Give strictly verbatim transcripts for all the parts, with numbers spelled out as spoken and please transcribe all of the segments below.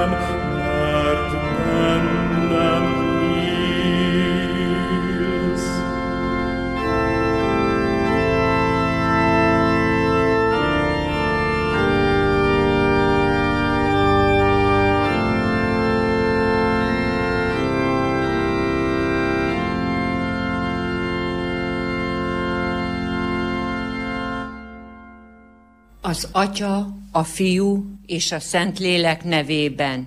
mert bennem élsz. Az Atya, a Fiú és a Szentlélek nevében.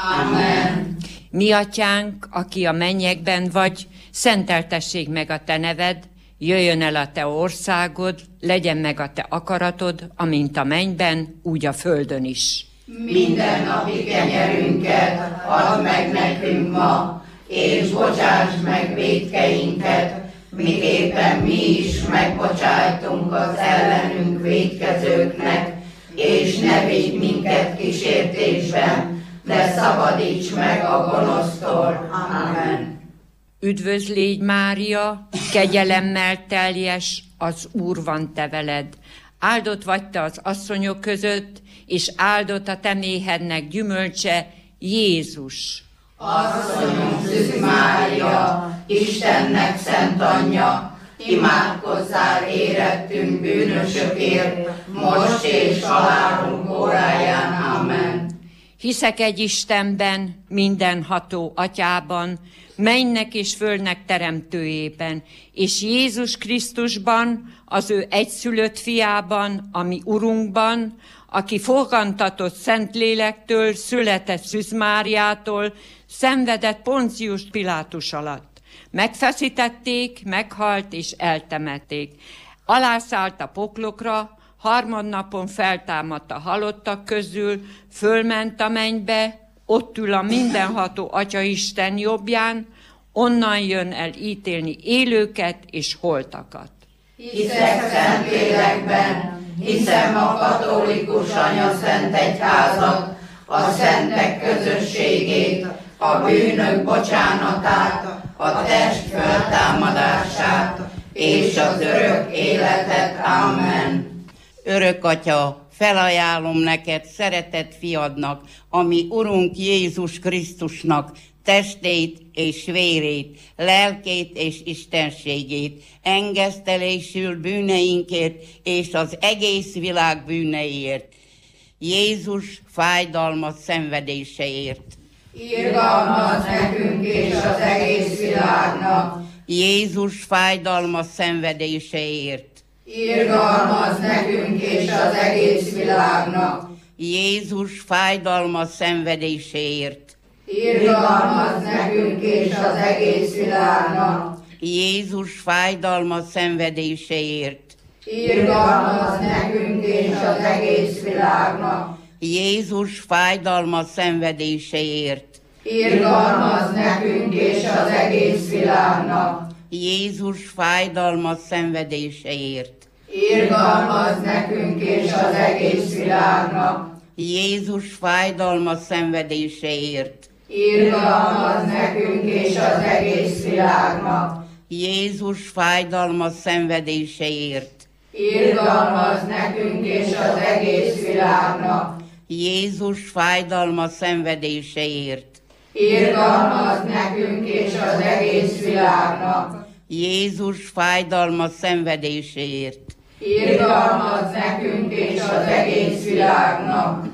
Amen. Mi Atyánk, aki a mennyekben vagy, szenteltessék meg a te neved, jöjjön el a te országod, legyen meg a te akaratod, amint a mennyben, úgy a földön is. Minden napi kenyerünket add meg nekünk ma, és bocsásd meg vétkeinket, miképpen mi is megbocsájtunk az ellenünk vétkezőknek, és ne védj minket kísértésben, de szabadíts meg a gonosztól. Amen. Üdvözl légy, Mária, kegyelemmel teljes, az Úr van te veled. Áldott vagy te az asszonyok között, és áldott a te méhednek gyümölcse, Jézus. Asszonyunk Szűz Mária, Istennek szent anyja, imádkozzál érettünk bűnösökért, most és halálunk óráján. Amen. Hiszek egy Istenben, mindenható Atyában, mennynek és földnek teremtőjében, és Jézus Krisztusban, az ő egyszülött fiában, ami Urunkban, aki fogantatott Szentlélektől, született Szűz Máriától, szenvedett Poncius Pilátus alatt. Megfeszítették, meghalt és eltemették. Alászállt a poklokra, harmadnapon feltámadt a halottak közül, fölment a mennybe, ott ül a mindenható Atya Isten jobbján, onnan jön el ítélni élőket és holtakat. Hiszek Szentlélekben, hiszem a katolikus anyaszent egyházat, a szentek közösségét, a bűnök bocsánatát, a test feltámadását és az örök életet. Amen. Örök Atya, felajánlom neked szeretett fiadnak, ami Urunk Jézus Krisztusnak testét és vérét, lelkét és istenségét, engesztelésül bűneinkért és az egész világ bűneiért, Jézus fájdalmas szenvedéseért. Irgalmaz nekünk és az egész világnak. Jézus fájdalmas szenvedéseért. Irgalmaz nekünk és az egész világnak. Jézus fájdalmas szenvedéseért. Irgalmaz nekünk és az egész világnak. Jézus fájdalmas szenvedéseért. Irgalmaz nekünk és az egész világnak. Jézus fájdalmas szenvedéseért. Irgalmaz nekünk és az egész világnak. Jézus fájdalmas szenvedéseért. Irgalmaz nekünk és az egész világnak. Jézus fájdalmas szenvedéseért. Irgalmaz nekünk és az egész világnak. Jézus fájdalmas szenvedéseért. Irgalmaz nekünk és az egész világnak. Jézus fájdalmas szenvedéseért. Irgalmaz nekünk és az egész világnak. Jézus fájdalmas szenvedéseért. Irgalmaz nekünk és az egész világnak.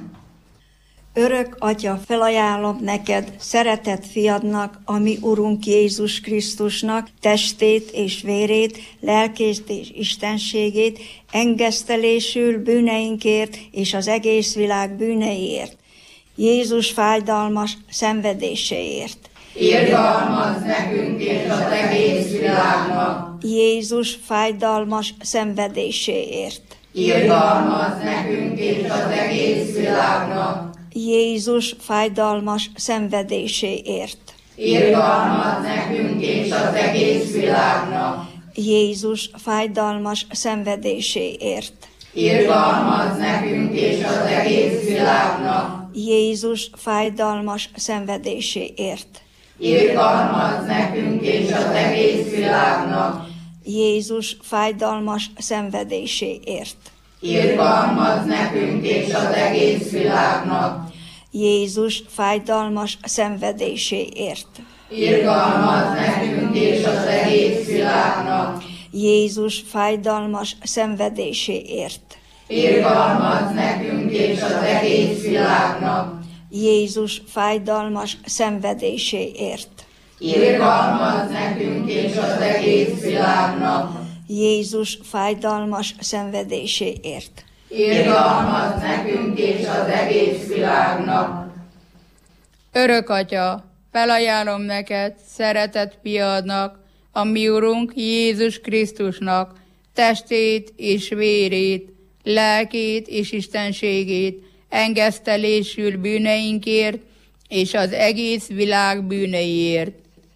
Örök Atya, felajánlom neked, szeretett fiadnak, ami Urunk Jézus Krisztusnak testét és vérét, lelkét és istenségét, engesztelésül bűneinkért és az egész világ bűneiért, Jézus fájdalmas szenvedéséért. Irgalmaz nekünk és az egész világnak. Jézus fájdalmas szenvedéséért. Irgalmaz nekünk és az egész világnak. Jézus fájdalmas szenvedéséért. Irgalmaz nekünk és az egész világnak. Jézus fájdalmas szenvedéséért. Irgalmaz nekünk és az egész világnak. Jézus fájdalmas szenvedéséért. Irgalmaz nekünk és az egész világnak. Jézus fájdalmas szenvedéséért. Irgalmaz nekünk és az egész világnak. Jézus fájdalmas szenvedéséért. Irgalmaz nekünk és az egész világnak. Jézus fájdalmas szenvedéséért. Irgalmaz nekünk és az egész világnak. Jézus fájdalmas szenvedéséért. Irgalmaz nekünk és az egész világnak. Jézus fájdalmas szenvedéséért. Irgalmaz nekünk és az egész világnak. Örök Atya, felajánlom neked, szeretett fiadnak, a mi Urunk Jézus Krisztusnak, testét és vérét, lelkét és istenségét, engesztelésül bűneinkért és az egész világ bűneiért.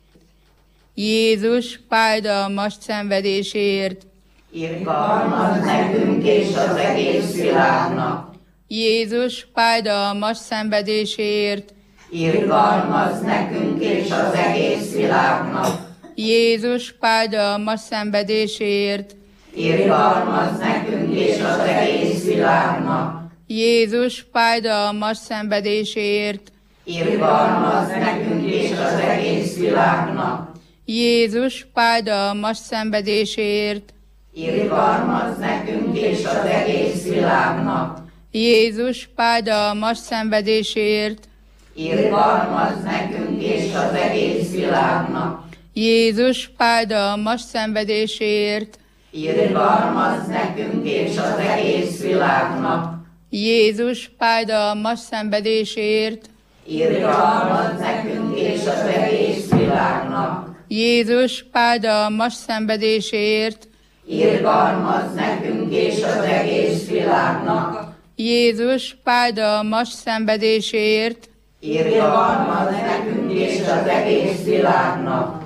Jézus fájdalmas szenvedéséért. Irgalmaz nekünk és az egész világnak. Jézus fájdalmas szenvedéséért. Irgalmaz nekünk és az egész világnak. Jézus fájdalmas szenvedéséért. Irgalmaz nekünk és az egész világnak. Jézus fájdalmas szenvedéséért. Irgalmaz nekünk és az egész világnak. Jézus fájdalmas szenvedéséért. Irgalmaz nekünk és az egész világnak. Jézus fájdalmas szenvedéséért. Irgalmaz nekünk és az egész világnak. Jézus fájdalmas szenvedéséért. Irgalmaz nekünk és az egész világnak. Jézus fájdalmas szenvedéséért. Irgalmaz nekünk és az egész világnak. Jézus fájdalmas szenvedéséért. Irgalmaz nekünk és az egész világnak. Jézus fájdalmas szenvedéséért. Irgalmaz nekünk és az egész világnak.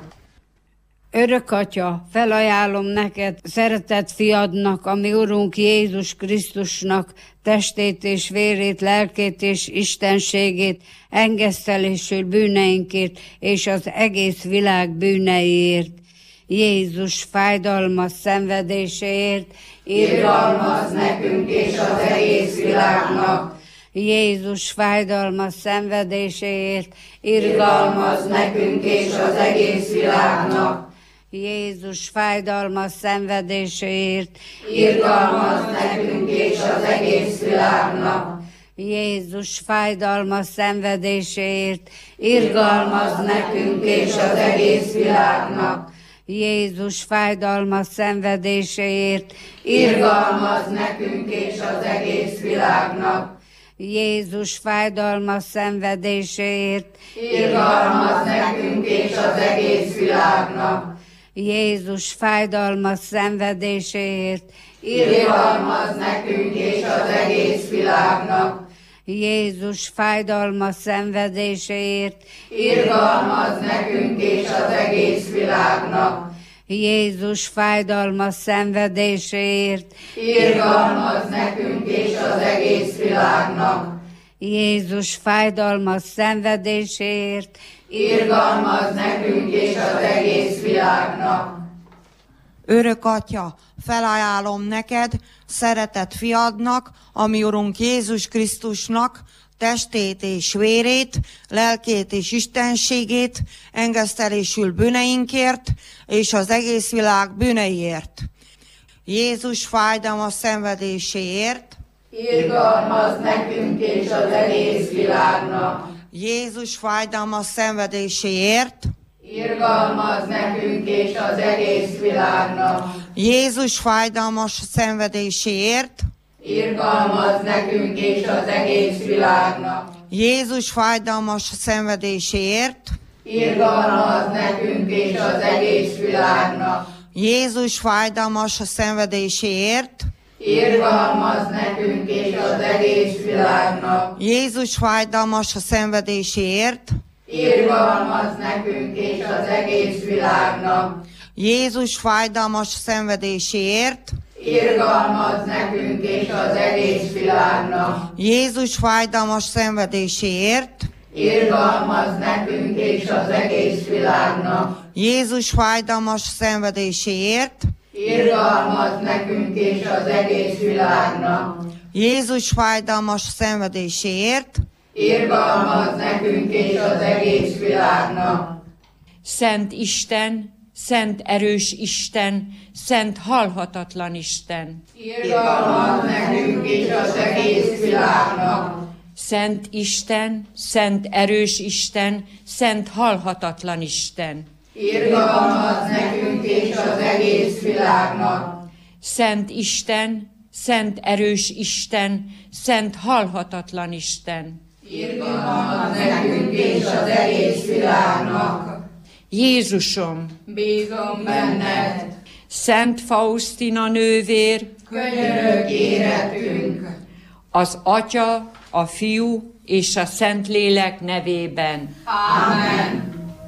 Örök Atya, felajánlom neked, szeretett fiadnak, a mi Urunk Jézus Krisztusnak, testét és vérét, lelkét és istenségét, engesztelésül bűneinkért és az egész világ bűneiért. Jézus fájdalmas szenvedéséért. Irgalmaz nekünk és az egész világnak. Jézus fájdalmas szenvedéséért. Irgalmaz nekünk és az egész világnak. Jézus fájdalmas szenvedéséért. Irgalmaz nekünk és az egész világnak. Jézus fájdalmas szenvedéséért. Irgalmaz nekünk és az egész világnak. Jézus fájdalmas szenvedéséért. Irgalmaz nekünk és az egész világnak. Jézus fájdalmas szenvedéséért. Irgalmaz nekünk és az egész világnak. Jézus fájdalmas szenvedéséért. Irgalmaz nekünk és az egész világnak. Jézus fájdalmas szenvedéséért. Irgalmaz nekünk és az egész világnak. Jézus fájdalmas szenvedéséért. Irgalmaz nekünk és az egész világnak. Jézus fájdalmas szenvedéséért. Irgalmaz nekünk és az egész világnak. Örök Atya, felajánlom neked, szeretett fiadnak, a mi Urunk Jézus Krisztusnak, testét és vérét, lelkét és istenségét, engesztelésül bűneinkért és az egész világ bűneiért. Jézus fájdalmas szenvedéséért. Irgalmaz nekünk és az egész világnak. Jézus fájdalmas szenvedéséért. Irgalmaz nekünk és az egész világnak. Jézus fájdalmas szenvedéséért. Irgalmaz nekünk és az egész világnak. Jézus fájdalmas szenvedéséért. Irgalmaz nekünk és az egész világnak. Jézus fájdalmas szenvedéséért. Irgalmaz nekünk és az egész világnak. Jézus fájdalmas szenvedéséért. Irgalmaz nekünk és az egész világnak. Jézus fájdalmas szenvedéséért. Irgalmaz nekünk és az egész világnak. Jézus fájdalmas szenvedéséért. Irgalmaz nekünk és az egész világnak. Jézus fájdalmas szenvedéséért. Irgalmaz nekünk és az egész világnak. Jézus fájdalmas szenvedéséért. Irgalmaz nekünk és az egész világnak. Szent Isten, szent erős Isten, szent halhatatlan Isten. Irgalmaz nekünk és az egész világnak. Szent Isten, szent erős Isten, szent halhatatlan Isten. Irgalmaz nekünk és az egész világnak. Szent Isten, szent erős Isten, szent halhatatlan Isten. Irgalmaz nekünk és az egész világnak. Jézusom, Bízom Benned, Szent Faustina nővér, könyörög érettünk. az Atya, a Fiú és a Szentlélek nevében. Ámen.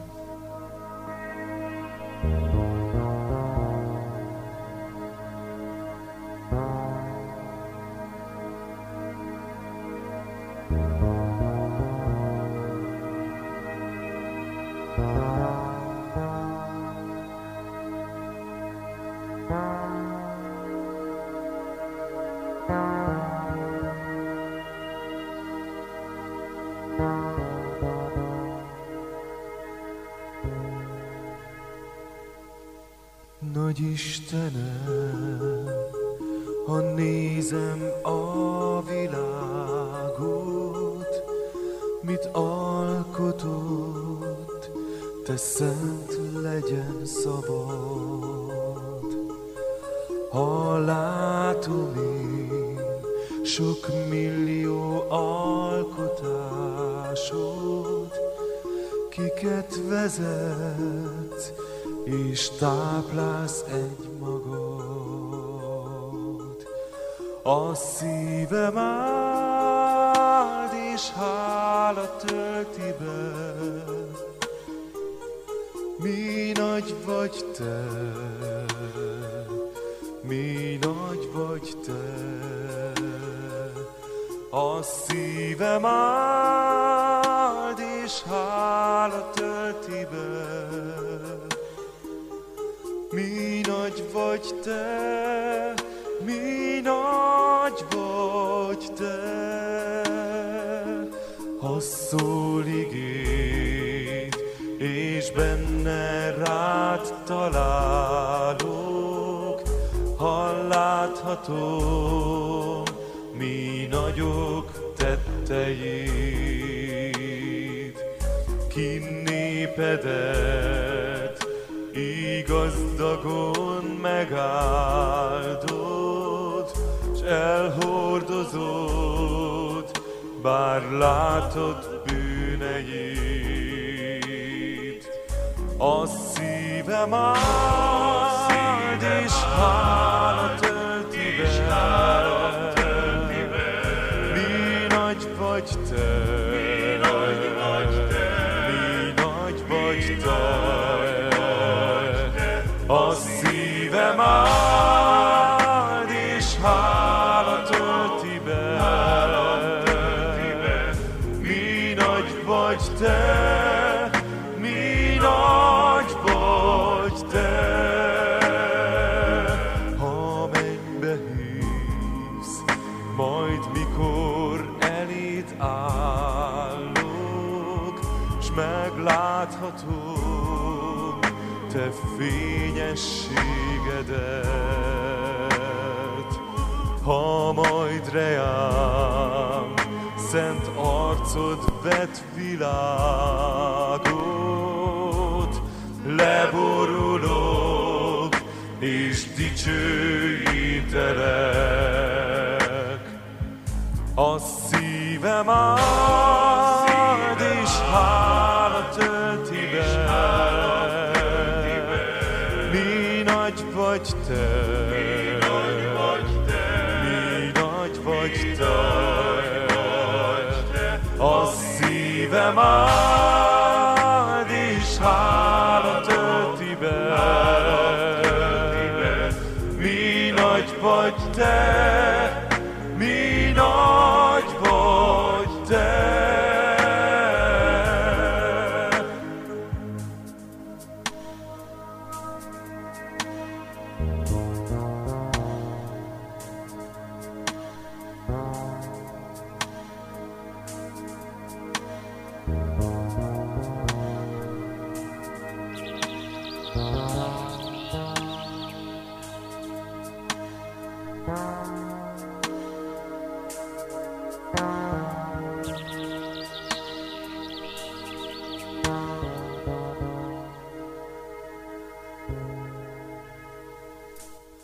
Nagy Istenem, ha nézem a világot, mit alkotott, te szent legyen szabad. Ha látom én sok millió alkotásod, kiket vezetsz, és táplálsz egy magad. A szívem áld, és hála tölti be, mi nagy vagy te, mi nagy vagy te. A szívem áld, és hála tölti be, mi nagy vagy te, mi nagy vagy te. Ha szól igéd, és benne rád találok, ha láthatom, mi nagyok tetteid. Ki népedet igazdagon megáldod, s elhordozod, bár látod bűneit. A szívem áld, és hála tölti be, mi nagy vagy te, mi nagy vagy te. A szívem áld, és hála tölti be, mi nagy vagy te, mi nagy vagy te. Ha mennybe hívsz, majd mikor eléd állok, s megláthatom te fényességedet. Ha majd reám szent arcod vet világot, leborulok és dicsőítelek. A szívem áld, és hála tölti be, mi nagy vagy te, mi nagy vagy te. A szívem áld, és hála tölti be, mi nagy vagy te, mi nagy vagy te.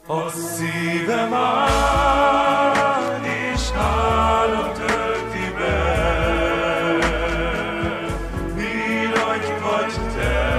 A szívem áld, és hála tölti be, mi nagy vagy te.